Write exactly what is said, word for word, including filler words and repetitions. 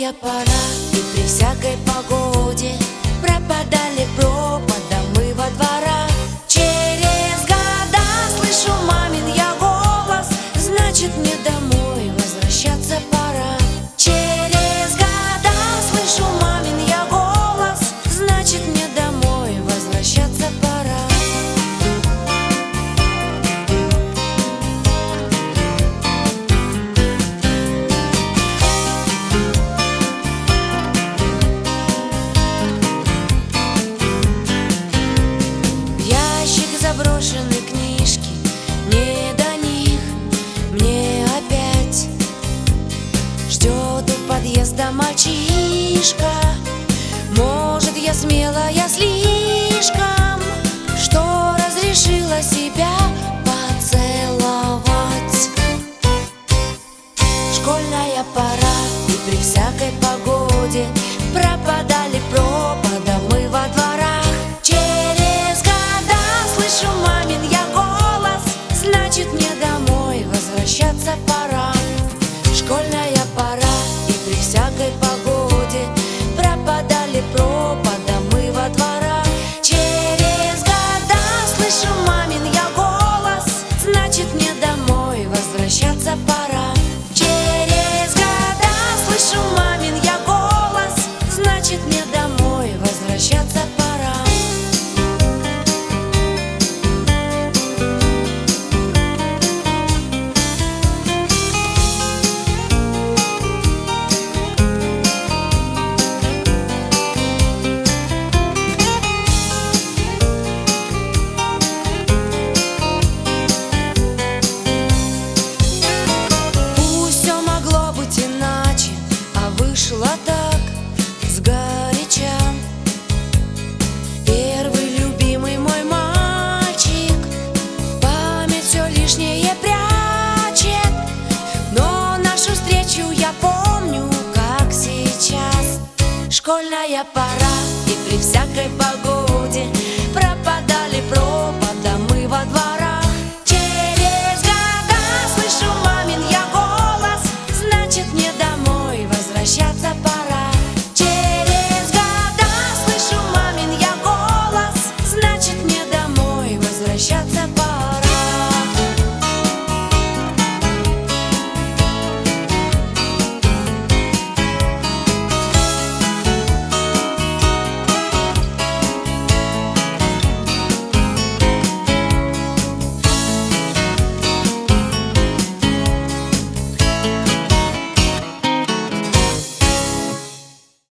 Школьная пора, и при всякой погоде пропадали пропадом мы во дворах. Через года слышу мамин я голос, значит мне домой возвращаться пора. Через года слышу мамин я голос, значит мне домой возвращаться пора. Заброшены книжки, не до них мне опять. Ждет у подъезда мальчишка, может, я смелая слишком, что разрешила себя поцеловать. Школьная пора, и при всякой погоде пропадали пропадом мы во дворах. Слышу мамин я голос, значит мне домой возвращаться пора. Школьная пора, и при всякой погоде пропадали пропадом мы во дворах. Через года слышу мамин я голос, значит мне домой возвращаться пора. Через года слышу мамин я голос, значит мне домой возвращаться пора. Вышло так сгоряча. Первый любимый мой мальчик память все лишнее прячет, но нашу встречу я помню как сейчас. Школьная пора, и при всякой погоде